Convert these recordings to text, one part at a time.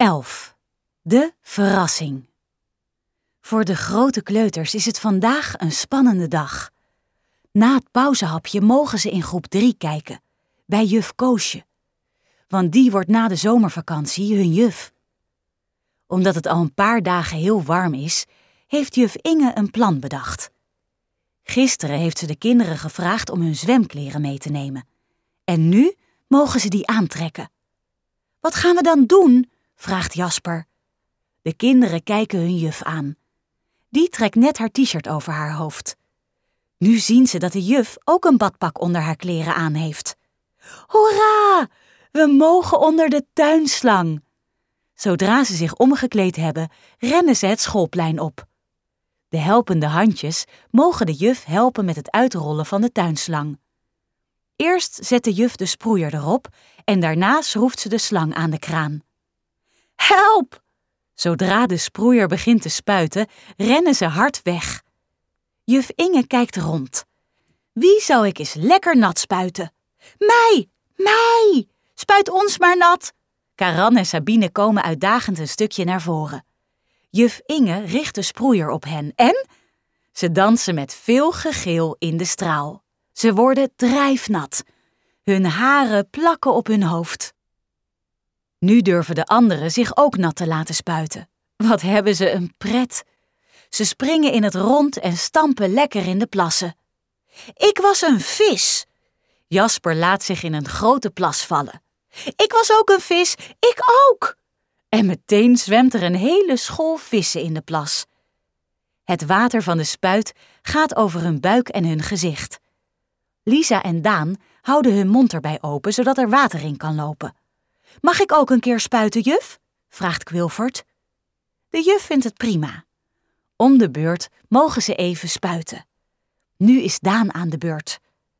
11. De verrassing. Voor de grote kleuters is het vandaag een spannende dag. Na het pauzehapje mogen ze in groep 3 kijken, bij juf Koosje. Want die wordt na de zomervakantie hun juf. Omdat het al een paar dagen heel warm is, heeft juf Inge een plan bedacht. Gisteren heeft ze de kinderen gevraagd om hun zwemkleren mee te nemen. En nu mogen ze die aantrekken. Wat gaan we dan doen? Vraagt Jasper. De kinderen kijken hun juf aan. Die trekt net haar t-shirt over haar hoofd. Nu zien ze dat de juf ook een badpak onder haar kleren aan heeft. Hoera! We mogen onder de tuinslang. Zodra ze zich omgekleed hebben, rennen ze het schoolplein op. De helpende handjes mogen de juf helpen met het uitrollen van de tuinslang. Eerst zet de juf de sproeier erop en daarna schroeft ze de slang aan de kraan. Help! Zodra de sproeier begint te spuiten, rennen ze hard weg. Juf Inge kijkt rond. Wie zou ik eens lekker nat spuiten? Mij! Spuit ons maar nat! Karan en Sabine komen uitdagend een stukje naar voren. Juf Inge richt de sproeier op hen en ze dansen met veel gegil in de straal. Ze worden drijfnat. Hun haren plakken op hun hoofd. Nu durven de anderen zich ook nat te laten spuiten. Wat hebben ze een pret. Ze springen in het rond en stampen lekker in de plassen. Ik was een vis. Jasper laat zich in een grote plas vallen. Ik was ook een vis, ik ook. En meteen zwemt er een hele school vissen in de plas. Het water van de spuit gaat over hun buik en hun gezicht. Lisa en Daan houden hun mond erbij open, zodat er water in kan lopen. Mag ik ook een keer spuiten, juf? Vraagt Quilford. De juf vindt het prima. Om de beurt mogen ze even spuiten. Nu is Daan aan de beurt.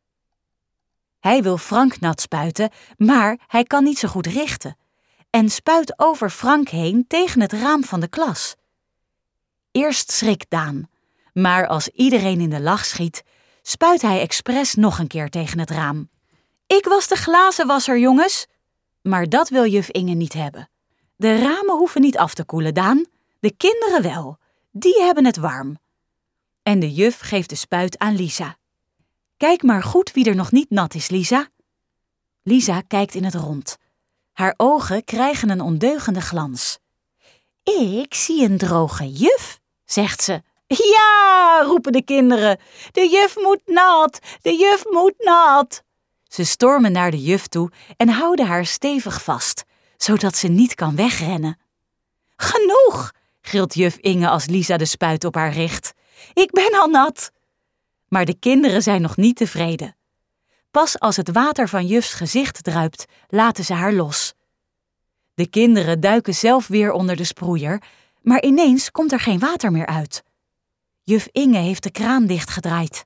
Hij wil Frank nat spuiten, maar hij kan niet zo goed richten en spuit over Frank heen tegen het raam van de klas. Eerst schrikt Daan, maar als iedereen in de lach schiet, spuit hij expres nog een keer tegen het raam. Ik was de glazenwasser, jongens! Maar dat wil juf Inge niet hebben. De ramen hoeven niet af te koelen, Daan. De kinderen wel. Die hebben het warm. En de juf geeft de spuit aan Lisa. Kijk maar goed wie er nog niet nat is, Lisa. Lisa kijkt in het rond. Haar ogen krijgen een ondeugende glans. Ik zie een droge juf, zegt ze. Ja, roepen de kinderen. De juf moet nat, de juf moet nat. Ze stormen naar de juf toe en houden haar stevig vast, zodat ze niet kan wegrennen. Genoeg, gilt juf Inge als Lisa de spuit op haar richt. Ik ben al nat. Maar de kinderen zijn nog niet tevreden. Pas als het water van jufs gezicht druipt, laten ze haar los. De kinderen duiken zelf weer onder de sproeier, maar ineens komt er geen water meer uit. Juf Inge heeft de kraan dichtgedraaid.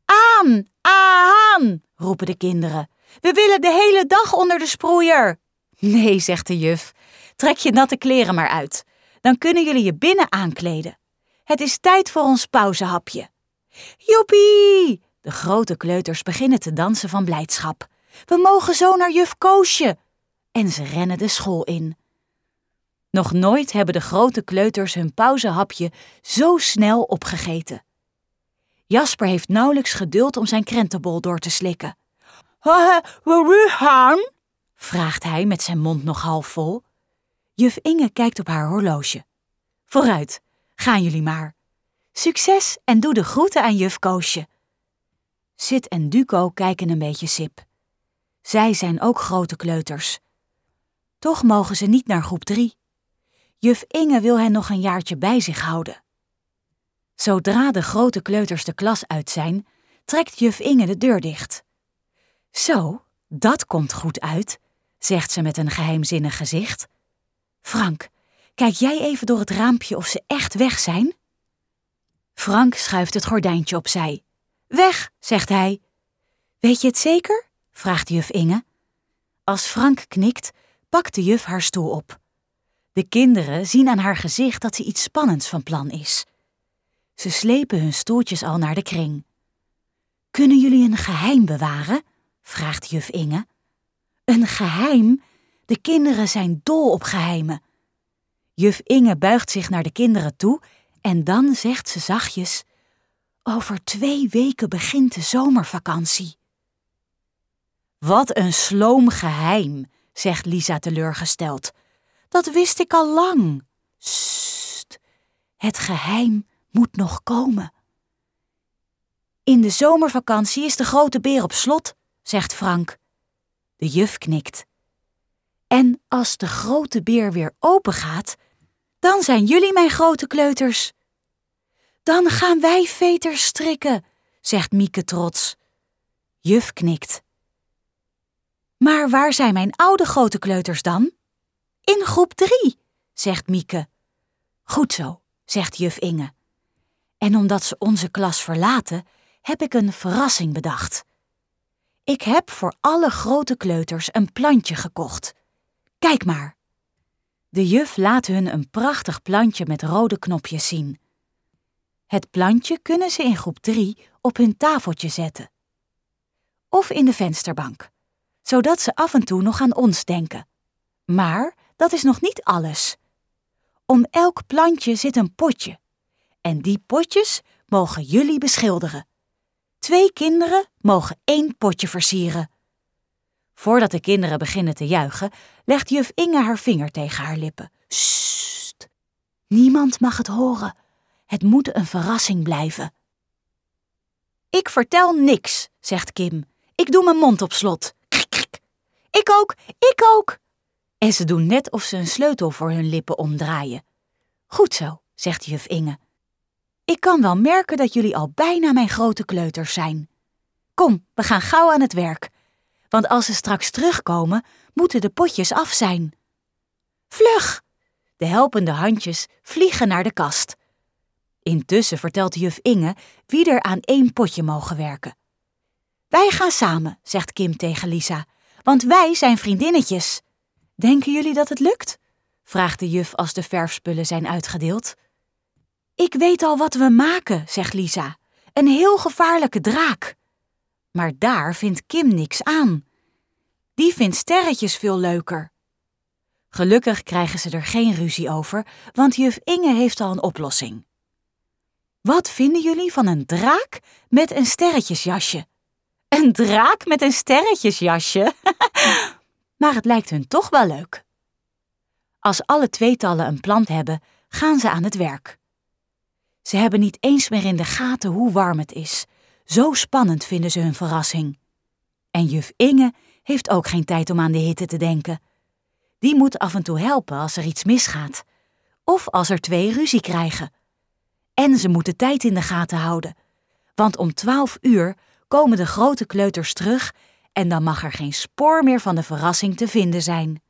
Aan, roepen de kinderen. We willen de hele dag onder de sproeier. Nee, zegt de juf, trek je natte kleren maar uit. Dan kunnen jullie je binnen aankleden. Het is tijd voor ons pauzehapje. Joepie! De grote kleuters beginnen te dansen van blijdschap. We mogen zo naar juf Koosje. En ze rennen de school in. Nog nooit hebben de grote kleuters hun pauzehapje zo snel opgegeten. Jasper heeft nauwelijks geduld om zijn krentenbol door te slikken. Wil u gaan? Vraagt hij met zijn mond nog half vol. Juf Inge kijkt op haar horloge. Vooruit, gaan jullie maar. Succes en doe de groeten aan juf Koosje. Sid en Duco kijken een beetje sip. Zij zijn ook grote kleuters. Toch mogen ze niet naar groep 3. Juf Inge wil hen nog een jaartje bij zich houden. Zodra de grote kleuters de klas uit zijn, trekt juf Inge de deur dicht. Zo, dat komt goed uit, zegt ze met een geheimzinnig gezicht. Frank, kijk jij even door het raampje of ze echt weg zijn? Frank schuift het gordijntje opzij. Weg, zegt hij. Weet je het zeker? Vraagt juf Inge. Als Frank knikt, pakt de juf haar stoel op. De kinderen zien aan haar gezicht dat ze iets spannends van plan is. Ze slepen hun stoeltjes al naar de kring. Kunnen jullie een geheim bewaren? Vraagt juf Inge. Een geheim? De kinderen zijn dol op geheimen. Juf Inge buigt zich naar de kinderen toe en dan zegt ze zachtjes: over 2 weken begint de zomervakantie. Wat een sloom geheim, zegt Lisa teleurgesteld. Dat wist ik al lang. Sst, het geheim moet nog komen. In de zomervakantie is de grote beer op slot, zegt Frank. De juf knikt. En als de grote beer weer open gaat, dan zijn jullie mijn grote kleuters. Dan gaan wij veters strikken, zegt Mieke trots. Juf knikt. Maar waar zijn mijn oude grote kleuters dan? In groep 3, zegt Mieke. Goed zo, zegt juf Inge. En omdat ze onze klas verlaten, heb ik een verrassing bedacht. Ik heb voor alle grote kleuters een plantje gekocht. Kijk maar. De juf laat hun een prachtig plantje met rode knopjes zien. Het plantje kunnen ze in groep 3 op hun tafeltje zetten. Of in de vensterbank, zodat ze af en toe nog aan ons denken. Maar dat is nog niet alles. Om elk plantje zit een potje. En die potjes mogen jullie beschilderen. 2 kinderen mogen 1 potje versieren. Voordat de kinderen beginnen te juichen, legt juf Inge haar vinger tegen haar lippen. Sst, niemand mag het horen. Het moet een verrassing blijven. Ik vertel niks, zegt Kim. Ik doe mijn mond op slot. Krik, krik. Ik ook. En ze doen net of ze een sleutel voor hun lippen omdraaien. Goed zo, zegt juf Inge. Ik kan wel merken dat jullie al bijna mijn grote kleuters zijn. Kom, we gaan gauw aan het werk. Want als ze straks terugkomen, moeten de potjes af zijn. Vlug! De helpende handjes vliegen naar de kast. Intussen vertelt juf Inge wie er aan 1 potje mogen werken. Wij gaan samen, zegt Kim tegen Lisa, want wij zijn vriendinnetjes. Denken jullie dat het lukt? Vraagt de juf als de verfspullen zijn uitgedeeld. Ik weet al wat we maken, zegt Lisa. Een heel gevaarlijke draak. Maar daar vindt Kim niks aan. Die vindt sterretjes veel leuker. Gelukkig krijgen ze er geen ruzie over, want juf Inge heeft al een oplossing. Wat vinden jullie van een draak met een sterretjesjasje? Een draak met een sterretjesjasje? Maar het lijkt hun toch wel leuk. Als alle tweetallen een plan hebben, gaan ze aan het werk. Ze hebben niet eens meer in de gaten hoe warm het is. Zo spannend vinden ze hun verrassing. En juf Inge heeft ook geen tijd om aan de hitte te denken. Die moet af en toe helpen als er iets misgaat. Of als er 2 ruzie krijgen. En ze moet de tijd in de gaten houden. Want om 12 uur komen de grote kleuters terug en dan mag er geen spoor meer van de verrassing te vinden zijn.